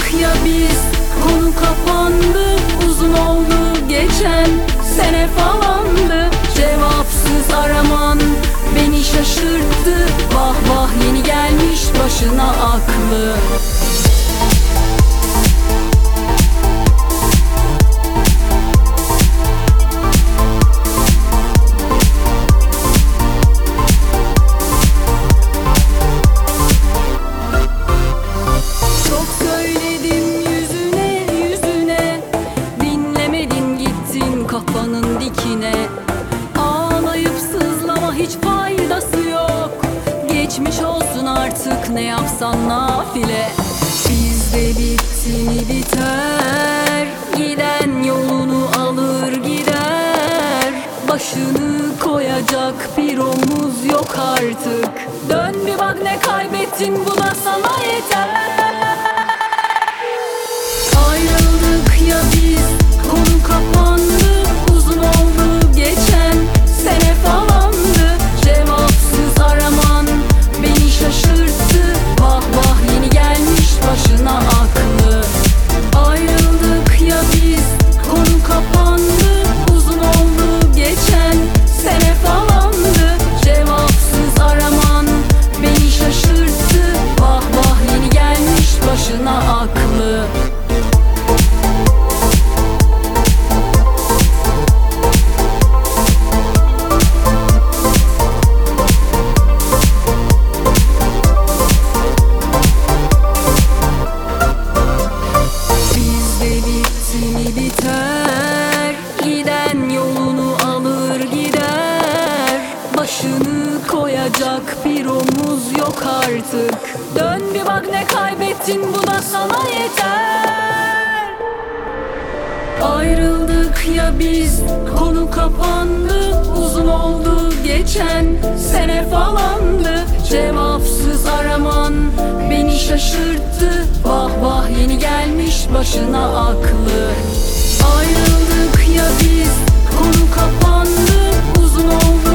Ayrıldık ya biz, konu kapandı. Uzun oldu, geçen sene falandı. Cevapsız araman beni şaşırttı. Vah vah, yeni gelmiş başına aklı. Kafanın dikine ağlayıp sızlama, hiç faydası yok. Geçmiş olsun artık, ne yapsan nafile. Bizde bitti mi biter, giden yolunu alır gider. Başını koyacak bir omuz yok artık. Dön bir bak, ne kaybettin, bu da sana yeter. Ayrıldık ya biz, konu kapandı. Uzun oldu, geçen sene falandı. Cevapsız araman beni şaşırttı. Vah vah, yeni gelmiş başına aklı. Ayrıldık ya biz, konu kapandı. Uzun oldu, geçen sene falandı. Cevapsız araman beni şaşırttı. Vah vah, yeni gelmiş başına aklı. Biter, giden yolunu alır gider. Başını koyacak bir omuz yok artık. Dön bir bak, ne kaybettin, bu da sana yeter. Ayrıldık ya biz, konu kapandı. Uzun oldu, geçen sene falandı. Cevapsız araman beni şaşırttı. Vah vah, yeni gelmiş başına aklı. Ayrıldık ya biz, konu kapandı. Uzun oldu,